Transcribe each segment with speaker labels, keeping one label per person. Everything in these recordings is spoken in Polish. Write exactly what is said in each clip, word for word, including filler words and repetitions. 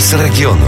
Speaker 1: Puls regionu.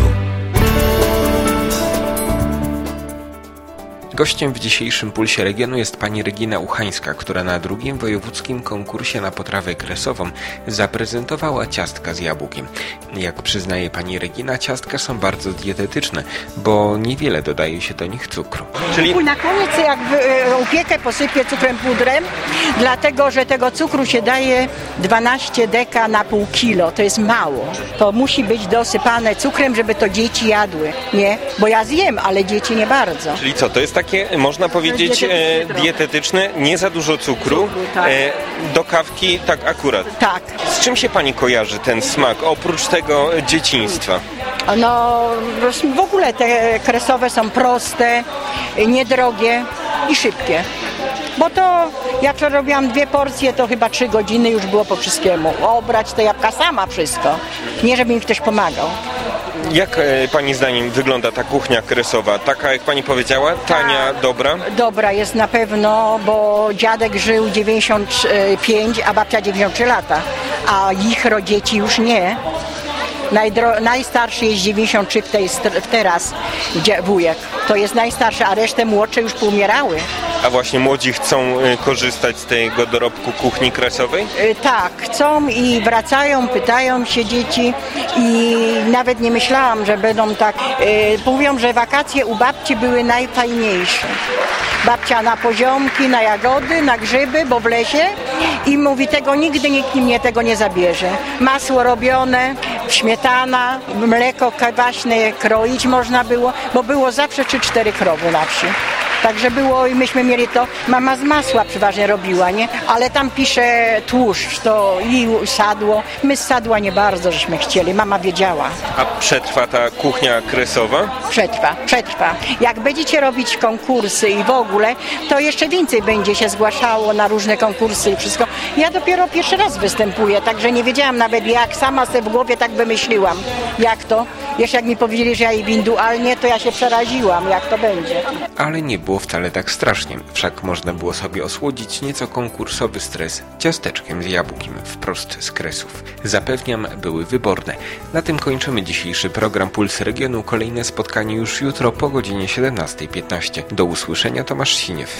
Speaker 2: Gościem w dzisiejszym Pulsie Regionu jest pani Regina Uchańska, która na drugim wojewódzkim konkursie na potrawę kresową zaprezentowała ciastka z jabłkiem. Jak przyznaje pani Regina, ciastka są bardzo dietetyczne, bo niewiele dodaje się do nich cukru.
Speaker 3: Czyli na koniec jak upiekę posypię cukrem pudrem, dlatego że tego cukru się daje dwanaście deka na pół kilo, to jest mało. To musi być dosypane cukrem, żeby to dzieci jadły, nie? Bo ja zjem, ale dzieci nie bardzo.
Speaker 4: Czyli co, to jest takie, można powiedzieć, dietetyczne, e, dietetyczne nie za dużo cukru, cukru tak. e, do kawki tak akurat.
Speaker 3: Tak.
Speaker 4: Z czym się pani kojarzy ten smak, oprócz tego dzieciństwa?
Speaker 3: No, w ogóle te kresowe są proste, niedrogie i szybkie. Bo to, ja wczoraj robiłam dwie porcje, to chyba trzy godziny już było po wszystkiemu. Obrać te jabłka sama wszystko, nie żeby mi ktoś pomagał.
Speaker 4: Jak e, pani zdaniem wygląda ta kuchnia kresowa? Taka, jak pani powiedziała, tania, dobra? Dobra
Speaker 3: jest na pewno, bo dziadek żył dziewięćdziesiąt pięć, a babcia dziewięćdziesiąt trzy lata, a ich dzieci już nie. Najdro, najstarszy jest dziewięćdziesiąt trzy w tej, w teraz wujek. To jest najstarszy, a resztę młodsze już poumierały.
Speaker 4: A właśnie młodzi chcą y, korzystać z tego dorobku kuchni kresowej?
Speaker 3: Y, tak, chcą i wracają, pytają się dzieci i nawet nie myślałam, że będą tak. Y, mówią, że wakacje u babci były najfajniejsze. Babcia na poziomki, na jagody, na grzyby, bo w lesie i mówi, tego nigdy nikt mnie tego nie zabierze. Masło robione, śmietana, mleko kwaśne kroić można było, bo było zawsze trzy cztery krowy na wsi. Także było i myśmy mieli to, mama z masła przeważnie robiła, nie? Ale tam pisze tłuszcz, to i sadło. My z sadła nie bardzo żeśmy chcieli, mama wiedziała.
Speaker 4: A przetrwa ta kuchnia kresowa?
Speaker 3: Przetrwa, przetrwa. Jak będziecie robić konkursy i w ogóle, to jeszcze więcej będzie się zgłaszało na różne konkursy i wszystko. Ja dopiero pierwszy raz występuję, także nie wiedziałam nawet jak, sama sobie w głowie tak wymyśliłam. Jak to? Jeszcze jak mi powiedzieli, że ja indywidualnie, to ja się przeraziłam, jak to będzie.
Speaker 2: Ale nie było wcale tak strasznie, wszak można było sobie osłodzić nieco konkursowy stres ciasteczkiem z jabłkiem wprost z Kresów. Zapewniam, były wyborne. Na tym kończymy dzisiejszy program Puls Regionu. Kolejne spotkanie już jutro po godzinie siedemnasta piętnaście. Do usłyszenia, Tomasz Siniew.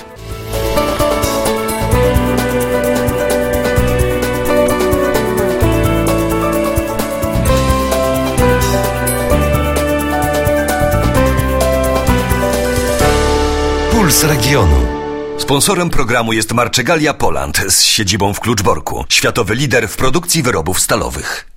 Speaker 1: Puls regionu. Sponsorem programu jest Marczegalia Poland z siedzibą w Kluczborku. Światowy lider w produkcji wyrobów stalowych.